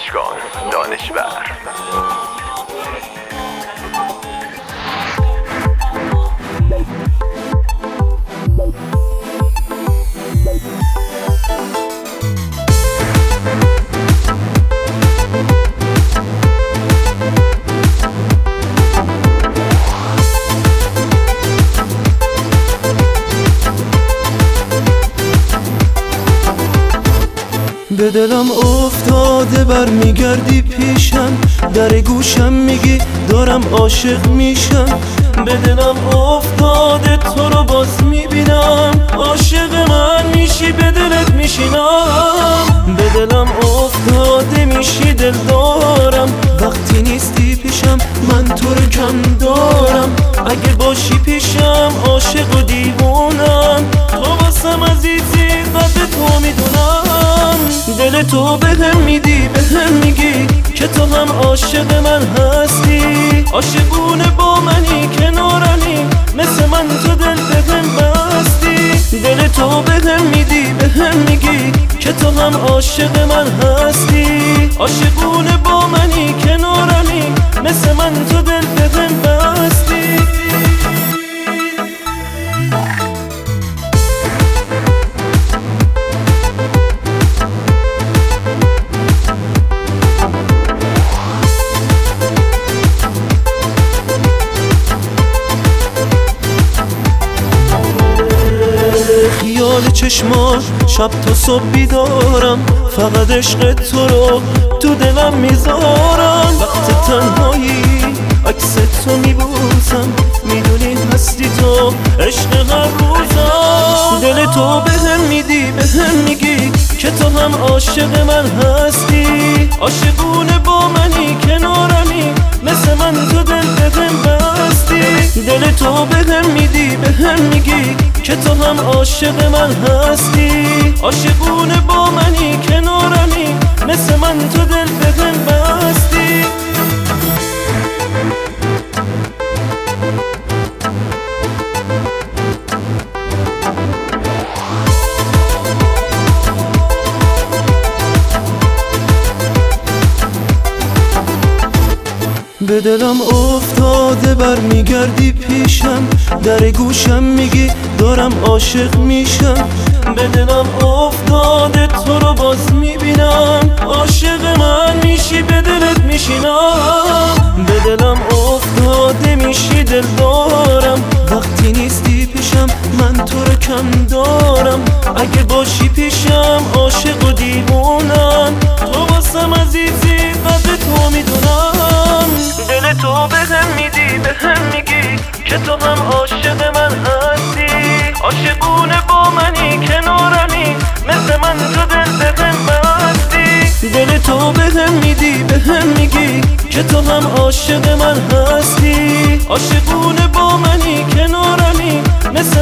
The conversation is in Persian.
دانشگاه دانشور. به دلم افتاده برمیگردی پیشم، در گوشم میگی دارم عاشق میشم. به دلم افتاده تو رو باز میبینم، عاشق من میشی به دلت میشینم. به دلم افتاده میشی دل دارم، وقتی نیستی پیشم من تو رو کم دارم. اگه باشی پیشم عاشق و دیوونم، تو واسم عزیزی قدر تو میدونم. دل تو بهم میدی بهم میگی که تو هم عاشق من هستی، عاشقونه با منی کنارمی، مثل من تو دل بهم بستی. دل تو بهم میدی بهم میگی که تو هم عاشق من هستی، عاشقونه با منی کنارمی، مثل من تو دل بهم بستی. خیال چشمات شب تا صبح بیدارم، فقط عشق تو رو تو دلم میذارم. وقت تنهایی عکس تو میبوسم، میدونی هستی تو عشق هر روزم. دل تو بهم میدی بهم میگی که تو هم عاشق من هستی، عاشقونه با منی کنارمی، مثل من تو دل بهم بستی. دل تو بهم میدی بهم میگی که تو هم عاشق من هستی، عاشقونه با منی کنارمی، مثل من تو دل بهم بستی. به دلم افتاده برمیگردی پیشم، در گوشم میگی دارم عاشق میشم. به دلم افتاده تو رو باز میبینم، عاشق من میشی به دلت میشینم. به دلم افتاده میشی دل دارم، وقتی نیستی پیشم من تو رو کم دارم. اگه باشی پیشم عاشق و دیوونم، تو واسم عزیزی قدر تو میدونم. دل تو بهم میدی بهم میگی که تو هم عاشق من هستی، عاشقونه با منی کنارمی، مثل من تو دل بهم بستی. دل تو بهم میدی بهم میگی که تو هم عاشق من هستی، عاشقونه با منی کنارمی، مثل